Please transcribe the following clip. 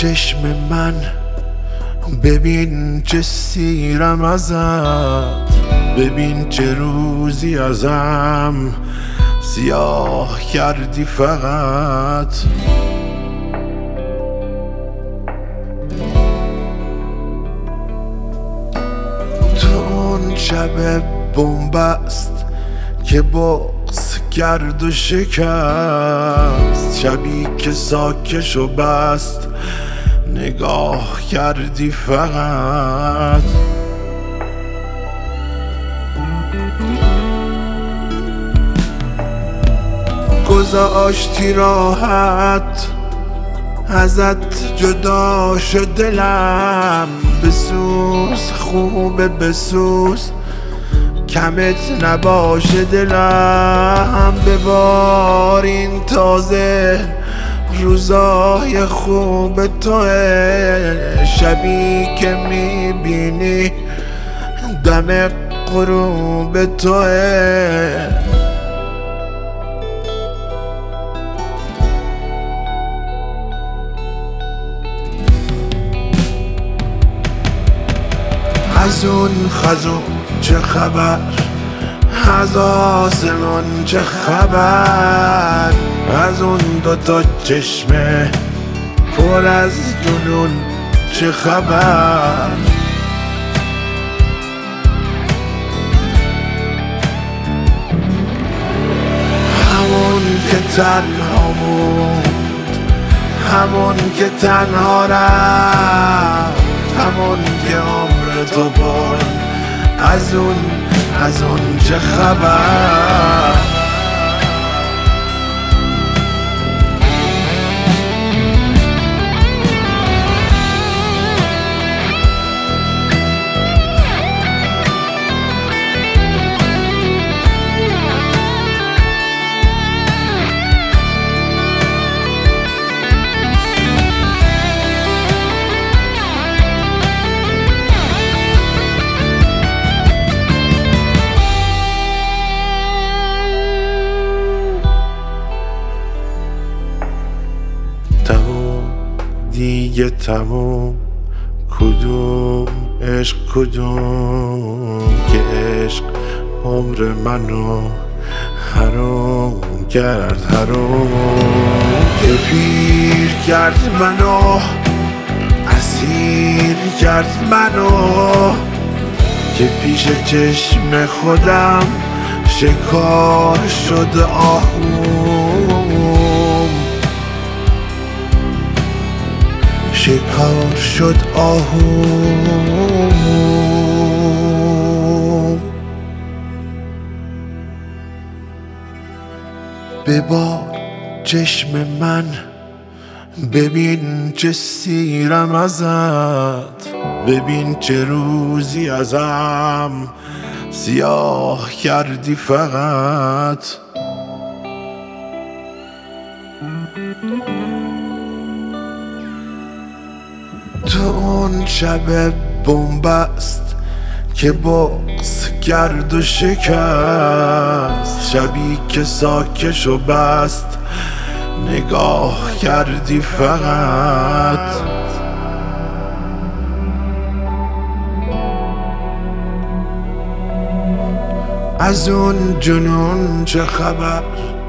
چشم من ببین چه سیرم ازت، ببین چه روزی ازم سیاه کردی فقط. تو اون شب بنبست که بغض کرد و شکست، شبی که ساکش و بست نگاه کردی فقط. گذاشتی راحت ازت جدا شد دلم، بسوز خوبه بسوز کمت نباشه دلم. ببارین تازه روزای خوب توه، شبی که میبینی دم غروب توه. از اون خزون چه خبر، از آسمون چه خبر، از اون دوتا چشمه پر از جنون چه خبر. همون که تنها بود، همون که تنها رفت، همون که عمر تو برد، از اون چه خبر. تموم دیگه تموم، کدوم عشق کدوم که عشق عمر منو حرام کرد، حرام که پیر کرد منو، اسیر کرد منو، که پیش چشم خودم شکار شد آهوم، شکار شد آهوم. ببار چشم من ببین چه سیرم ازت، ببین چه روزی ازم سیاه کردی فقط. تو اون شب بنبست که بغض کرد و شکست، شبی که ساکش و بست نگاه کردی فقط. از اون جنون چه خبر،